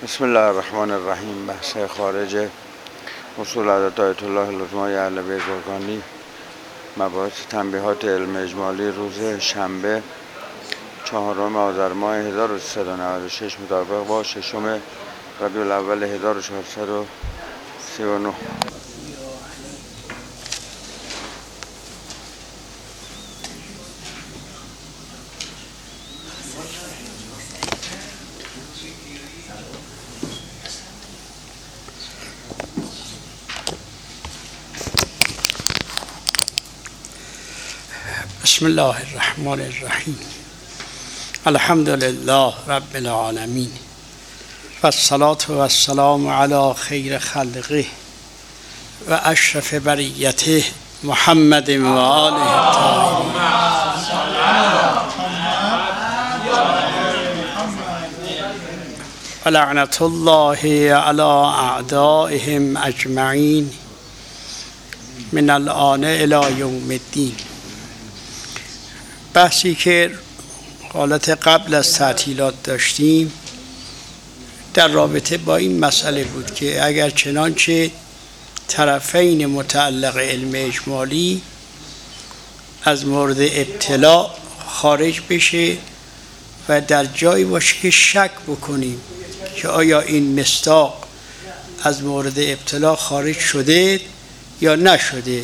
بسم الله الرحمن الرحیم. بحث خارج اصول عادت آیت الله العظمی اهل بیت زرقانی، مباحث تنبیهات علم اجمالی، روز شنبه 4 آذر ماه 1396 مطابق با 6 ربیع الاول 1439. بسم الله الرحمن الرحیم. الحمد لله رب العالمین و الصلاة و السلام علی خیر خلقه و اشرف بریته محمد و آله الطاهرین. و لعنت الله علی اعدائهم اجمعین من الآن الی یوم الدین. بحثی که حالت قبل از تعطیلات داشتیم در رابطه با این مسئله بود که اگر چنانچه طرفین متعلق علم اجمالی از مورد ابتلا خارج بشه و در جایی باشه که شک بکنیم که آیا این مصداق از مورد ابتلا خارج شده یا نشده.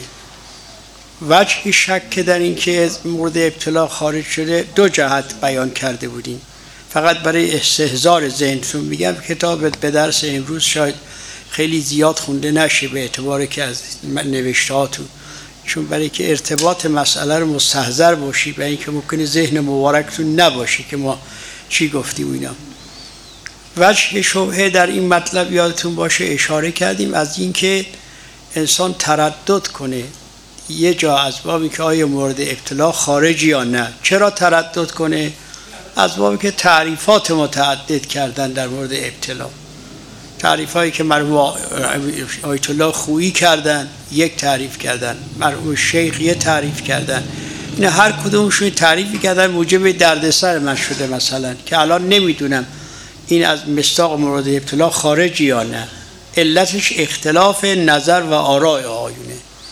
وجه شک در این که از مورد ابتلا خارج شده دو جهت بیان کرده بودیم. فقط برای استحضار ذهنتون میگم کتاب به درس امروز شاید خیلی زیاد خونده نشه به اعتباری که از نوشتهاتون، چون برای که ارتباط مسئله رو مستحضر باشی، برای اینکه ممکنه ذهن مبارکتون نباشی که ما چی گفتیم اینا. وجه شبهه در این مطلب یادتون باشه اشاره کردیم از اینکه انسان تردد کنه یه جا از بابی که آیا مورد ابتلا خارجی یا نه. چرا تردد کنه؟ از بابی که تعریفات متعدد کردن در مورد ابتلا. تعریفایی که مرحوم آیت الله خویی کردن یک تعریف کردن، مرحوم شیخ یه تعریف کردن، این هر کدومشون تعریفی کردن موجب دردسر من شده مثلا که الان نمیدونم این از مصداق مورد ابتلا خارجی یا نه. علتش اختلاف نظر و آراء آیونه.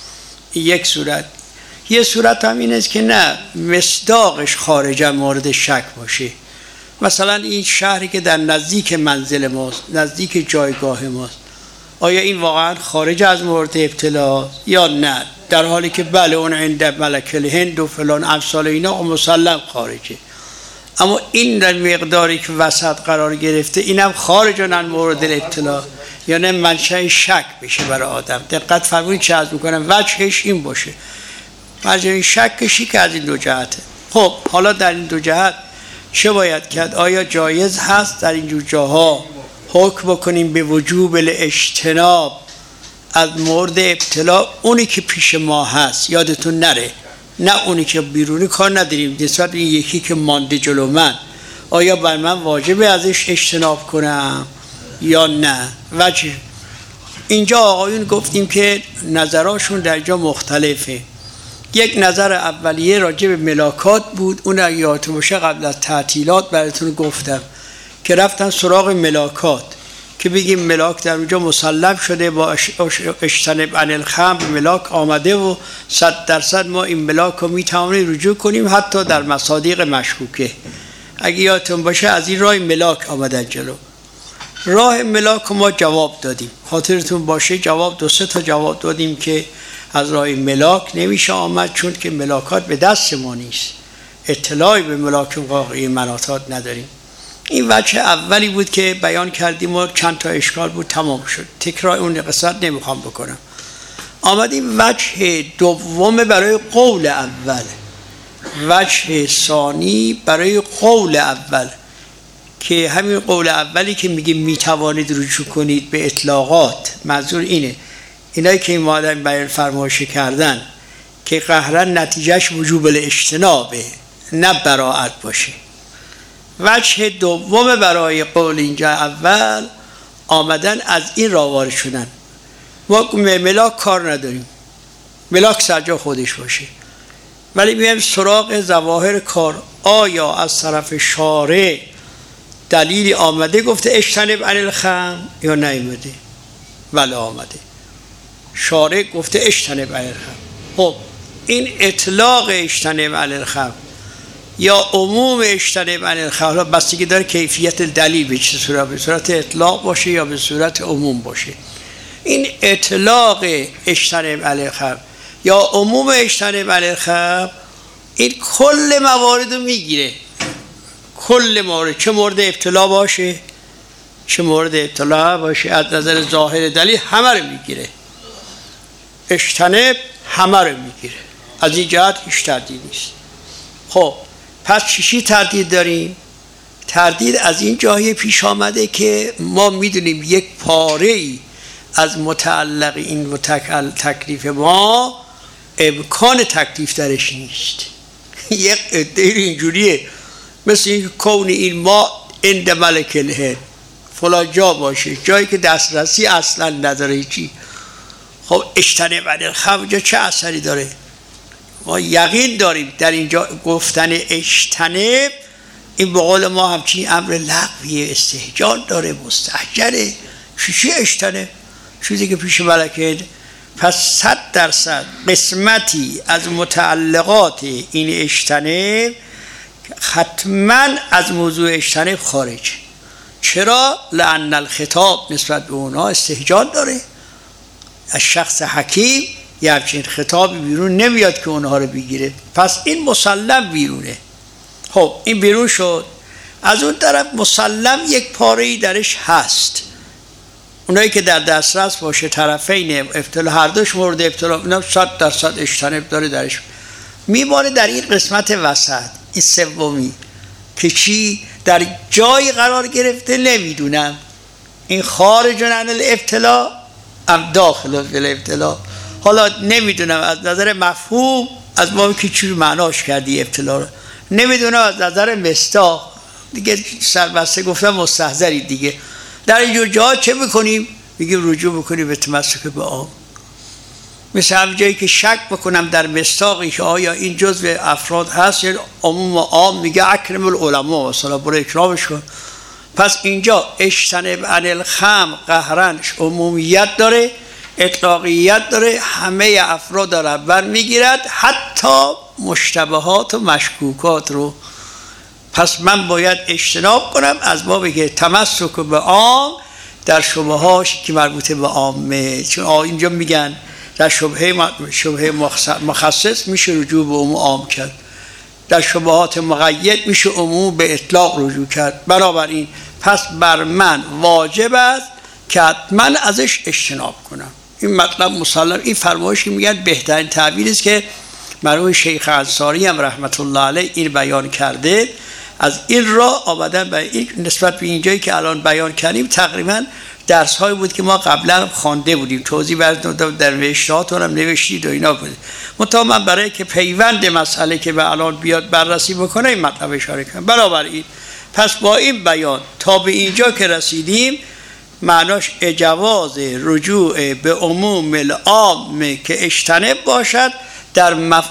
یک صورت. یه صورت هم این است که نه مصداقش خارج مورد شک باشه. مثلا این شهری که در نزدیک منزل ماست، نزدیک جایگاه ماست، آیا این واقعا خارج از مورد ابتلا یا نه؟ در حالی که بله اون عند ملک الهند و فلان امثال اینا مسلم خارجه، اما این در مقداری که وسط قرار گرفته اینم خارج عن مورد ابتلا، یعنی منشأ شک بشه برای آدم. دقت فرمایید چه عرض میکنم، وجهش این باشه. وجه این شکشی که از این دو جهته. خب حالا در این دو جهت چه باید کرد؟ آیا جایز هست در این جاها حکم بکنیم به وجوب الاجتناب از مورد ابتلا اونی که پیش ما هست؟ یادتون نره، نه اونی که بیرونی کار نداریم، نسبت به این یکی که مانده جلو من، آیا بر من واجبه ازش اجتناب کنم یا نه؟ وجه اینجا آقایون گفتیم که نظراشون در جا مختلفه. یک نظر اولیه راجع به ملاکات بود، اون یادتون باشه قبل از تعطیلات براتون گفتم که رفتن سراغ ملاکات که بگیم ملاک در اونجا مسلم شده، با اجتنب عن الخمر ملاک آمده و 100% ما این ملاک رو میتوانیم رجوع کنیم حتی در مصادیق مشکوکه. اگه یادتون باشه از این راه ملاک آمدن جلو. راه ملاک ما جواب دادیم، خاطرتون باشه جواب 2-3 تا جواب دادیم که از راه ملاک نمیشه آمد چون که ملاکات به دست ما نیست، اطلاعی به ملاک واقعی مناطات نداریم. این وجه اولی بود که بیان کردیم و چند تا اشکال بود تمام شد، تکرار اون قسمت نمیخوام بکنم. آمدیم وجه دوم برای قول اول، وجه ثانی برای قول اول که همین قول اولی که میگه میتوانید رجوع کنید به اطلاقات، منظور اینه اینایی که این مادم بیان فرمایش کردن که قهرن نتیجهش وجوب الاجتنابه نه براءت باشه. وجه دوم برای قول اینجا اول آمدن از این راه وارد شدن، ما ملاک کار نداریم، ملاک سرجا خودش باشه، ولی میایم سراغ ظواهر کار. آیا از طرف شارع دلیلی آمده گفته اجتنب عن الخمر یا نیامده؟ بله آمده. شارع گفته اجتنب عن الخمر. خب این اطلاق اجتنب عن الخمر یا عموم اجتنب عن الخمر بستگی داره کیفیت دلیل به چه صورت، به صورت اطلاق باشه یا به صورت عموم باشه. این اطلاق اجتنب عن الخمر یا عموم اجتنب عن الخمر این کل موارد رو میگیره، کل مورد، چه مورد ابتلا باشه چه مورد ابتلا باشه، از نظر ظاهر دلیل همه رو میگیره. اجتنب همه رو میگیره، از این جهت هیچ تردید نیست. خب پس چی تردید داریم؟ تردید از این جایی پیش آمده که ما میدونیم یک پاره ای از متعلق این تکلیف ما امکان تکلیف درش نیست. یک عده اینجوریه، مثل این کون این ما عند ملک الهند فلان جا باشه، جایی که دسترسی اصلا نداره چی. خب اجتنب عن الخمر چه اثری داره؟ ما یقین داریم در اینجا گفتن اجتنب این به قول ما همچین امر لغویه، استهجان داره، مستهجنه. چی اجتنب؟ چیزی که پیش ملکه. پس 100% قسمتی از متعلقات این اجتنب حتما از موضوع اجتنب خارج. چرا؟ لأن الخطاب نسبت به اونها استهجان داره. از شخص حکیم یه همچین خطابی بیرون نمیاد که اونها رو بگیره، پس این مسلم بیرونه. خب این بیرون شد. از اون طرف مسلم یک پاره‌ای درش هست، اونایی که در دسترس باشه، طرفین ابتلا، هر دوش مورد ابتلا، اینا 100% اجتناب داره درش. میمانه در این قسمت وسط، این سومی که چی در جای قرار گرفته نمیدونم این خارج عن الابتلا ام داخل الابتلا. حالا نمیدونم از نظر مفهوم از ما که چی معناش کردی ابتلا رو، نمیدونم از نظر مصداق دیگه سربسته گفتم مستحضری دیگه. در اینجور جاها چه میکنیم؟ میگیم رجوع بکنیم به تمسک به عام. مثل همین جایی که شک بکنم در مصداقی که آیا این جزء افراد هست یا عموم و عام، میگه اکرم العلماء مثلا برو اکرامش کن. پس اینجا اجتنب عن الخمر قهرنش عمومیت داره، اطلاقیت داره، همه افراد داره بر میگیرد، حتی مشتبهات و مشکوکات رو. پس من باید اجتناب کنم از بابی که تمسک به عام در شبههاش که مربوطه به عامه. چون اینجا میگن در شبهه مخصص میشه رجوع به عموم عام کرد، در شبهات مقید میشه عموم به اطلاق رجوع کرد. بنابراین پس بر من واجب است که حتما ازش اجتناب کنم. این مطلب مسلم. این فرمایش که میگن بهترین تعبیر است که مرحوم شیخ انصاری هم رحمت الله علیه این بیان کرده. از این راه آمدن به این نسبت به اینجایی که الان بیان کردیم تقریبا درس هایی بود که ما قبلا خوانده بودیم، توضیح در نوشتهاتون هم نوشتید و اینا بود. منتها من برای که پیوند مسئله که به الان بیاد بررسی بکنه این مطلب اشاره کنم. بنابراین پس با این بیان تا به اینجا که رسیدیم معناش جواز رجوع به عموم العام که اجتنب باشد در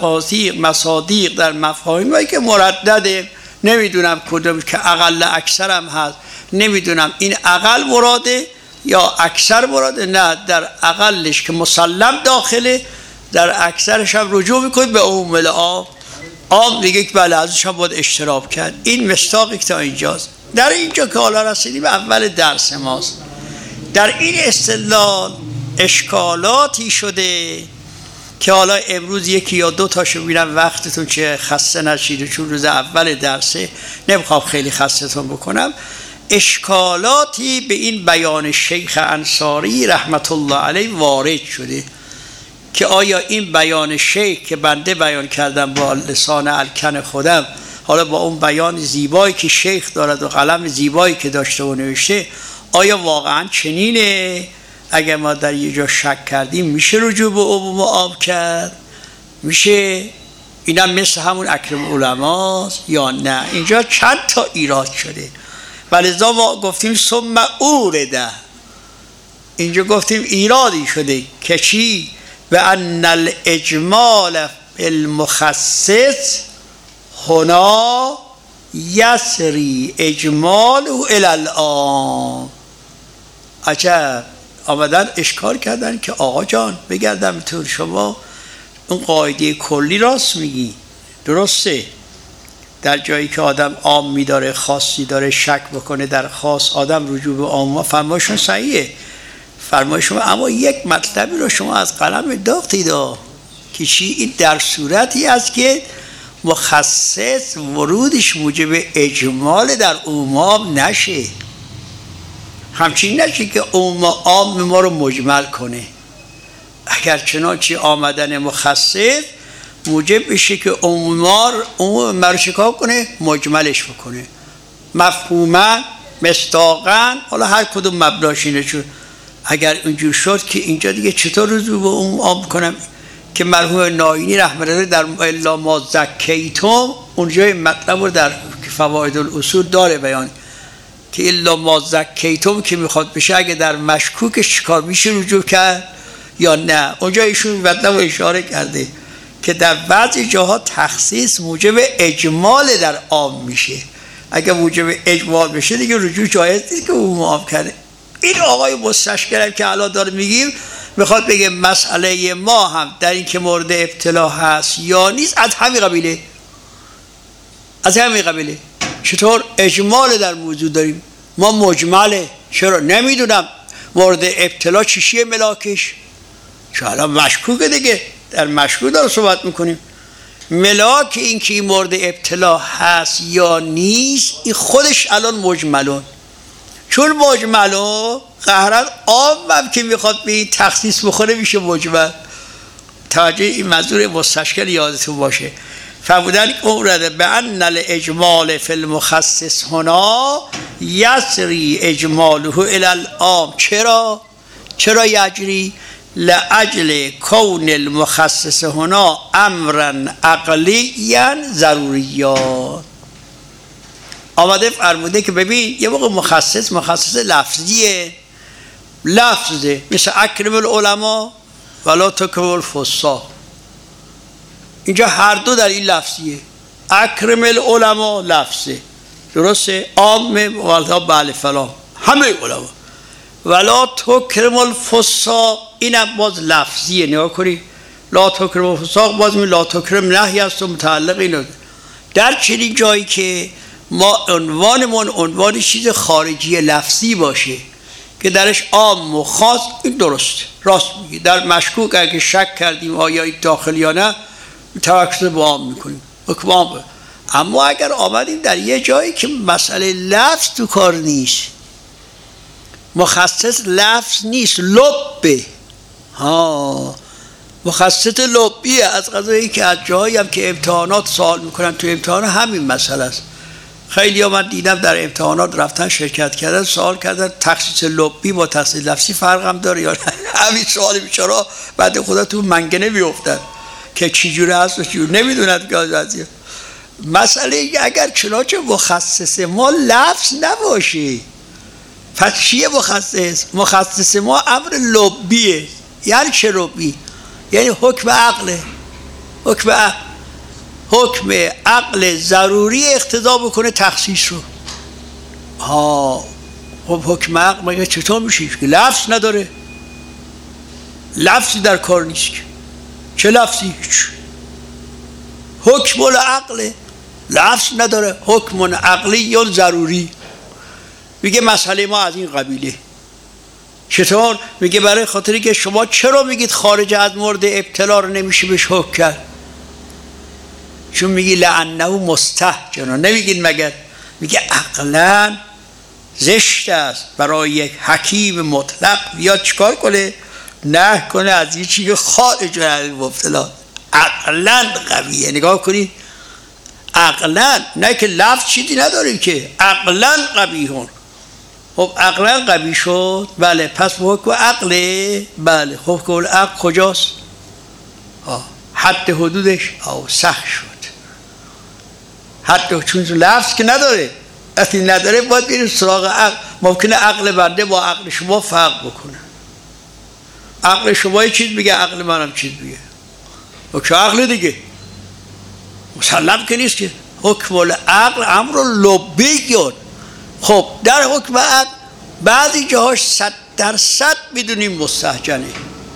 مصادیق در مفاهیمی که مردده. نمیدونم کدوم که اقل اکثر هم هست، نمیدونم این اقل مراده یا اکثر مراده. نه، در اقلش که مسلم داخله، در اکثرش هم رجوع میکنید به عموم العام. عام دیگه که بله ازش هم باید اشتراک کرد. این مصداقی که تا اینجاست. در اینجا که حالا رسیدیم اول درس ماست، در این استدلال اشکالاتی شده که حالا امروز یکی یا دو تاشو میرم، وقتتون چه خسته نشید چون روز اول درسه نمیخوام خیلی خستتون بکنم. اشکالاتی به این بیان شیخ انصاری رحمت الله علیه وارد شده که آیا این بیان شیخ که بنده بیان کردم با لسان الکن خودم، حالا با اون بیان زیبایی که شیخ دارد و قلم زیبایی که داشته و نوشته، آیا واقعا چنینه؟ اگر ما در یه جا شک کردیم میشه رجوع به عموم عام کرد؟ میشه؟ اینا مثل همون اکرم علماست یا نه؟ اینجا چند تا ایراد شده و لذا ما گفتیم ثم اورده، اینجا گفتیم ایرادی شده که چی؟ و ان الاجمال المخصص هنا یسری اجماله الی العام. عجب، آمدن اشکال کردن که آقا جان بگردم تو شما اون قاعده کلی راست میگی، درسته در جایی که آدم عام میداره خاصی داره شک بکنه در خاص آدم رجوع به عام، فرمایشون صحیحه فرمایشون، اما یک مطلبی رو شما از قلم انداختید که چی؟ این در صورتی است که مخصص ورودش موجب اجمال در عموم نشه، همچین نشه که عام ما رو مجمل کنه. اگر چنانچه آمدن مخصص موجب بشه که عموم رو چکار کنه؟ مجملش بکنه، مفهوما مصداقا، حالا هر کدوم مبناش اینه. چون اگر اینجور شد که اینجا دیگه چطور رجوع به عموم کنم که مرحوم ناینی رحمه الله در الا ما زکیتم اونجای مطلب رو در فواید الاصول داره بیان که الا ما زکیتم که میخواد بشه اگه در مشکوکش چیکار میشه رجوع کرد یا نه. اونجا ایشون مطلب رو اشاره کرده که در بعضی جاها تخصیص موجب اجمال در عام میشه، اگه موجب اجمال بشه دیگه رجوع جایز نیست که عموم عام کرده. این آقای مستشکر که الان داره میگیم میخواد بگه مسئله ما هم در این که مورد ابتلا هست یا نیست از همین قبیله، از همین قبیله. چطور اجمال در موضوع داریم ما مجمله؟ چرا؟ نمیدونم مورد ابتلا چیشیه ملاکش، چون الان مشکوکه دیگه، در مشکوک داره صحبت میکنیم. ملاک این که این مورد ابتلا هست یا نیست این خودش الان مجملون، چون مجملون قهرن عام که میخواد به این تخصیص بخوره میشه مجمل. توجه این منظور مستشکل یادتون باشه. فرمودن که اورده به ان الاجمال فی المخصص هنا یسری اجماله الی العام. چرا یجری؟ لاجل کون المخصص هنا امرا عقلیا ضروریا. آمده فرموده که ببین یه موقع مخصص لفظیه، لفظه، مثل اکرم العلماء ولا تکرم الفساق، اینجا هر دو در این لفظیه. اکرم العلماء لفظه، درسته، عام والها بله فلان همه علما، ولا تکرم الفساق اینم باز لفظیه. نگاه کنی لا تکرم الفساق باز می لا تکرم نهی است و متعلق اینو. در چنین جایی که ما عنوانمون عنوان چیز خارجی لفظی باشه که درش عام و خاص، این درسته، راست میگی. در مشکوک اگه شک کردیم آیا این داخل یا نه توکل به عام میکنیم. اما اگر آمدیم در یه جایی که مسئله لفظ تو کار نیست، مخصص لفظ نیست، لبه، مخصص لبیه، از قضایی که از جایی هم که امتحانات سوال میکنن تو امتحان همین مسئله است. خیلی ها من دیدم در امتحانات رفتن شرکت کردن سوال کردن تخصیص لبی با تخصیص لفظی فرق هم داره یا نه. همین سوال بیچاره بعد خدا تو منگنه بیفتن که چی جوره هست و چی جوره نمیدونن که آزادیه. مسئله اگر چنانچه مخصص ما لفظ نباشه پس چیه مخصص؟ مخصص ما امر لبیه. یعنی چه لبی؟ یعنی حکم عقله، حکم عقل ضروری اقتضا بکنه تخصیص رو. خب حکم عقل مگه چطور میشه که لفظ نداره؟ لفظی در کار نیست که. چه لفظی؟ حکم العقل لفظ نداره، حکم عقلی یا ضروری. میگه مسئله ما از این قبیله. چطور؟ میگه برای خاطری که شما چرا میگید خارج از مورد ابتلا رو نمیشه بهش حکم کرد؟ چون میگی لعنه مستهجن، نمیگین مگر؟ میگه عقلا زشت است برای یک حکیم مطلق یا چیکار کنه؟ نه کنه از یه چیز خارج از مبتلا. عقلا قویه. نگاه کنید عقلا، نه که لفظ چیزی نداریم که، عقلا قبیحون. خب عقلا قبیح شد، بله، پس به حکم عقله، بله، خب حکم عقل کجاست؟ حد حدودش سخت شد. حتی چون لفظ که نداره، وقتی نداره باید بریم سراغ عقل. ممکنه عقل بنده با عقل شما فرق بکنه. عقل شما یه چیز میگه، عقل منم چیز میگه. و که عقل دیگه مسلم که نیست که. حکم العقل امر لبیون. خب در حکم عقل بعضی جاهاش 100% میدونیم مستهجنه،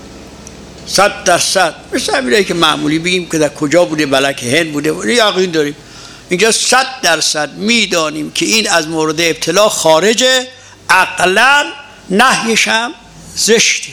100%. مثل همینه که معمولی بگیم که در کجا بوده، بلک هند بوده، یقین داریم. اینجا 100% میدانیم که این از مورد ابتلا خارجه، عقلا نهیش هم زشته،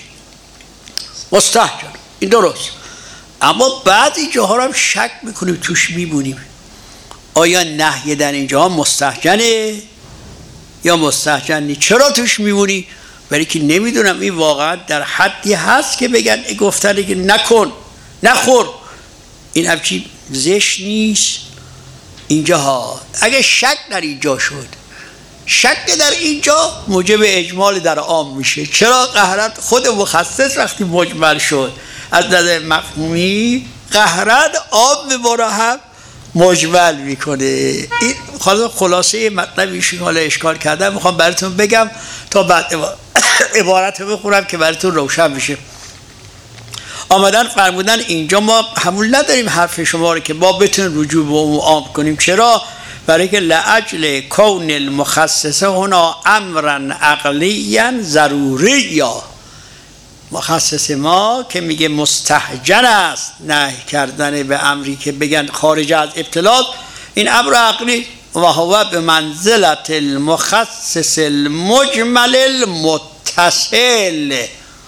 مستهجن، این درست. اما بعضی جاها هم شک میکنیم، توش میبونیم آیا نهی در اینجا مستهجنه یا مستهجن نیست. چرا توش میبونی؟ برای که نمیدونم این واقعا در حدی هست که بگن گفتن که نکن نخور، این همچین زشت نیست. اینجا ها اگه شک در اینجا شد، شک در اینجا موجب اجمال در عام میشه. چرا؟ قهرن خود مخصص وقتی مجمل شد از نظر مفهومی، قهرن عام ما را هم مجمل میکنه. این خلاصه مطلبی حالا اشکال کردم، میخوام براتون بگم تا بعد عبارت رو بخونم که براتون روشن بشه. آمدن فرمودن اینجا ما حمول نداریم حرف شما رو که ما بتونیم رجوع به اون عام کنیم. چرا؟ برای که لعجل کون المخصصه هنا امرا عقلیا ضروریا. مخصص ما که میگه مستهجن است نهی کردن به امری که بگن خارج از ابتلاس، این امر عقلی و هو به منزلت المخصص المجمل المتصل.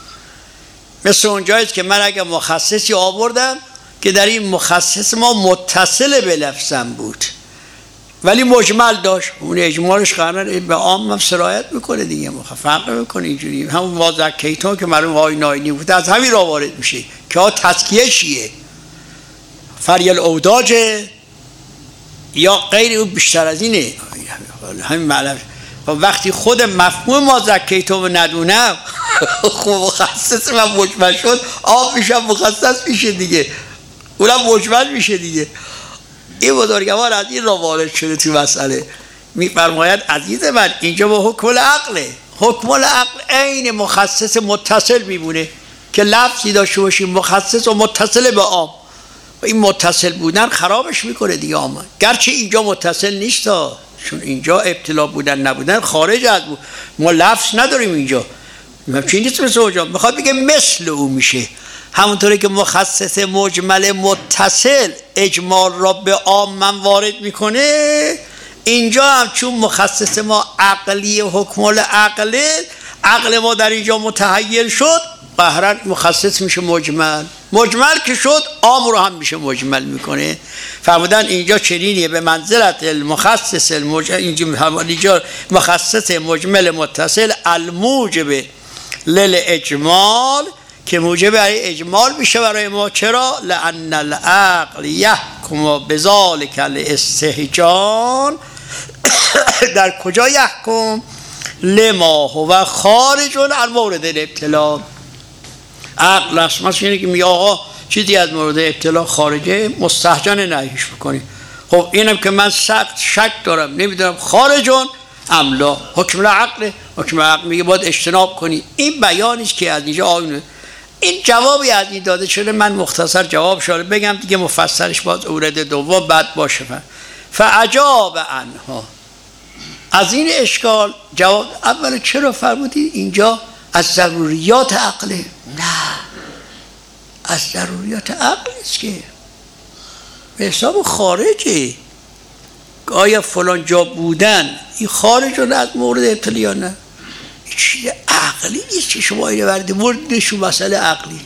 مثل اونجاییست که من اگه مخصصی آوردم که در این مخصص ما متصل به لفظم بود ولی مجمل داشت، اون اجمالش قراره به عام هم سرایت میکنه دیگه، فرق میکنه. اینجوری همون وازکیتون که مرحوم آقای ناینی بود از همین را وارد میشه که ها تزکیه چیه، فریل اوداج یا غیر، اون بیشتر از اینه. همین معنی وقتی خود مفهوم مازکیتون ندونم خب مخصص من مجمل شد، عام میشم مخصص میشه دیگه، اونم مجمل میشه دیگه. این بزرگوار از این را وارد شده تو مسئله. میفرماید عزیز من اینجا با حکم العقله، حکم العقل عین مخصص متصل میمونه که لفظی داشته باشیم مخصص و متصل به عام، و این متصل بودن خرابش میکنه دیگه عام. گرچه اینجا متصل نیست چون اینجا ابتلا بودن نبودن خارج از بود، ما لفظ نداریم اینجا، چی نیست مثل اونجا، میخواد بگه مثل او میشه. همونطوری که مخصص مجمل متصل اجمال را به عام من وارد میکنه، اینجا هم چون مخصص ما عقلی حکم العقل، عقل ما در اینجا متحیل شد، قهرا مخصص میشه مجمل، مجمل که شد عام رو هم میشه مجمل میکنه. فرمودن اینجا چنینیه به منزلت المخصص اینجا مخصص مجمل متصل الموجب للاجمال که موجب اجمال میشه برای ما. چرا؟ لان العقل یحکم بذلک الاستهجان. در کجا یحکم؟ لما هو خارج عن مورد الابتلا. عقل رسمش اینه که میگه آقا چیزی از مورد ابتلا خارجه، مستهجن نهیش بکنیم. خب اینم که من سخت شک دارم، نمیدونم خارجون املا، حکم العقل، حکم العقل میگه باید اجتناب کنی. این بیانیست که از اینجا آینه. این جوابی از این داده شده، من مختصر جواب شده بگم دیگه، مفصلش باز اورد دوم بعد باشه. فعجاب عنها، از این اشکال جواب اول چرا فرمودید اینجا از ضروریات عقله؟ نه، از ضروریات عقل است که به حساب خارجه. آیا فلان جا بودن این خارج از مورد ابتلا یا نه؟ چیز عقلی نیست که شما اینه برده موردشون مسئله عقلی.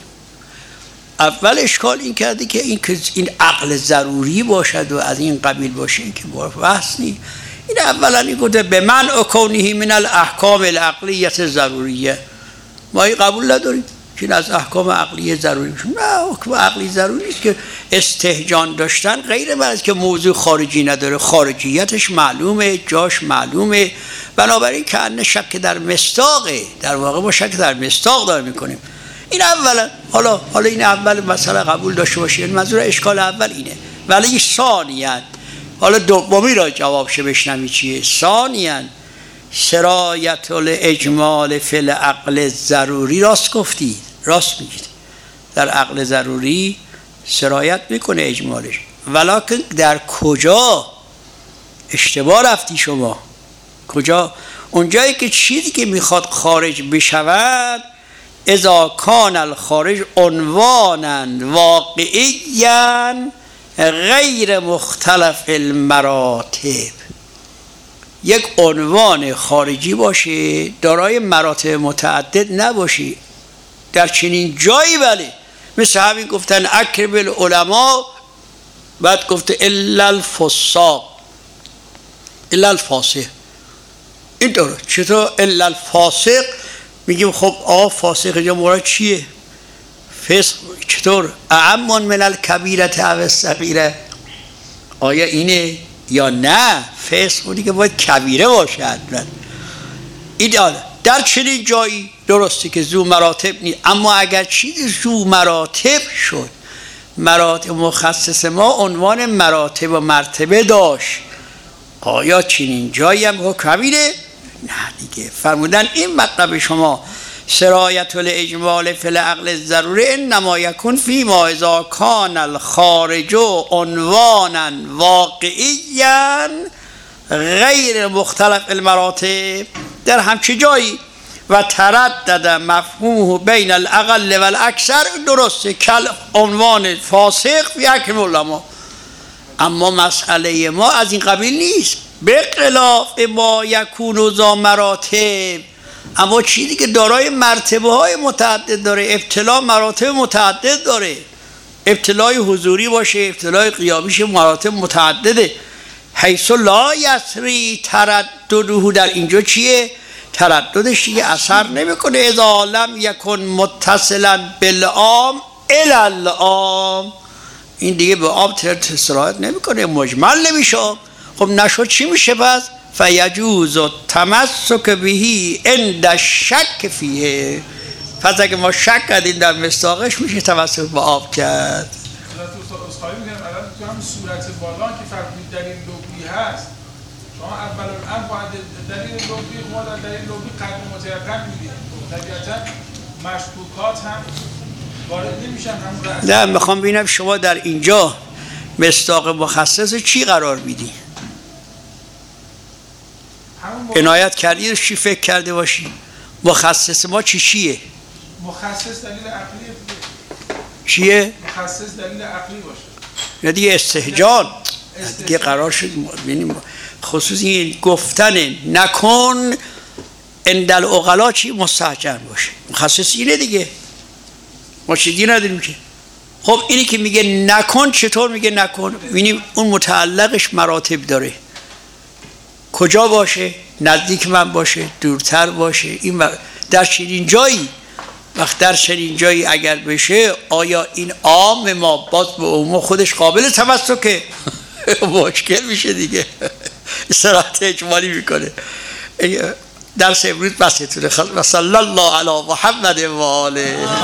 اول اشکال این کرده که این عقل ضروری باشد و از این قبیل باشه که بحث نیست. این اولا این گفته به من اکونیه من الاحکام العقلیت ضروریه، ما این قبول نداریم که از احکام عقلی ضروری میشه. نه، حکم عقلی ضروری است که استهجان داشتن غیر من است که موضوع خارجی نداره، خارجیتش معلومه، جاش معلومه. بنابراین که ان شک در مصداقه، در واقع ما شک در مصداق داریم میکنیم. این اولا. حالا این اول مسئله قبول داشته باشید، منظور اشکال اول اینه. ولی ثانیاً حالا دومی را جوابش بشنوی چیه. ثانیاً سرایت الاجمال فی العقل ضروری، راست گفتید، راست میگید، در عقل ضروری سرایت میکنه اجمالش، ولکن در کجا؟ اشتباه رفتی شما. کجا؟ اونجایی که چیزی که میخواد خارج بشود اذا کان الخارج عنوانا واقعیا غیر مختلف المراتب، یک عنوان خارجی باشه دارای مراتب متعدد نباشه. در چنین جایی بله، مثل همین گفتن اکرم العلماء، بعد گفته الا الفساق الا الفاسق. این داره چطور الا الفاسق؟ میگیم خب فاسق جا مراد چیه؟ فسق چطور؟ اعم من الکبیره او الصغیره، آیا اینه یا نه؟ فسق دیگه باید کبیره باشه. ایدئال در چنین جایی درسته که ذو مراتب نیست، اما اگر چیزی ذو مراتب شد، مراتب مخصص ما عنوان مراتب و مرتبه داشت، آیا چنین جایی هم کبیره؟ نه دیگه. فرمودن این مطلب شما سرایت الاجمال فی العقل الضروری انما یکون فی ما اذا کان الخارج عنوانا واقعیا غیر مختلف المراتب. در همچه جایی و تردد مفهومه بین الاقل و الاکثر، درسته کل عنوان فاسق فی اکرم العلماء، اما مسئله ما از این قبیل نیست. به خلاف ما یکون ذا مراتب، اما چیزی که دارای مرتبه های متعدد داره، ابتلا مراتب متعدد داره، ابتلای حضوری باشه، ابتلای قیامیش مراتب متعدده. حیث لا یسری تردده، در اینجا چیه؟ ترددش دیگه اثر نمیکنه. اذا لم یکن متصلا بالعام الی العام، این دیگه به عام اتصالات نمیکنه، مجمل نمیشه. خب نشد چی میشه پس؟ فیجوز التمسک بهی عند الشک فیه، پس اگه ما شک کردیم در مصداقش میشه تمسک به آب کرد. اصخایی میگم الان تو هم صورت بالا که فرمودید دلیل لغوی هست، شما اول الان باید دلیل لغوی ما در دلیل لغوی قدر متیقن میدید، طبیعتا مشکوکات هم وارد نمیشن همون رأس. نه میخوام ببینم شما در اینجا مصداق مخصص چی قرار میدی؟ عنایت کردی چی فکر کرده باشی؟ مخصص ما چیه؟ مخصص دلیل عقلیه. چیه؟ مخصص دلیل عقلی باشه. یا دیگه استهجان دیگه قرار شد ببینیم خصوصی گفتن نکن عند العقلا چی مستهجن باشه. مخصص اینه دیگه، ما چیزی نداریم که. خب اینی که میگه نکن چطور میگه نکن؟ ببینیم اون متعلقش مراتب داره، کجا باشه؟ نزدیک من باشه، دورتر باشه. این در چنین جایی، وقت در چنین جایی اگر بشه، آیا این عام ما باز به عموم خودش قابل تمسکه؟ مشکل میشه دیگه، صراحت اجمالی میکنه. درس امروز بسیتونه. و صلی الله علی محمد و آله.